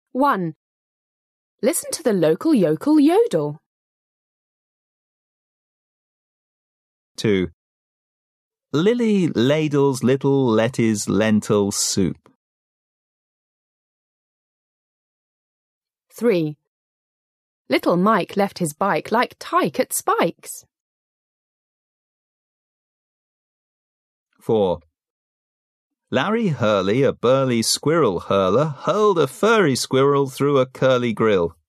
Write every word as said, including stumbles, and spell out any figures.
one. Listen to the local yokel yodel. two. Lily ladles little Letty's lentil soup. three. Little Mike left his bike like Tyke at Spike's. four. Larry Hurley, a burly squirrel hurler, hurled a furry squirrel through a curly grill.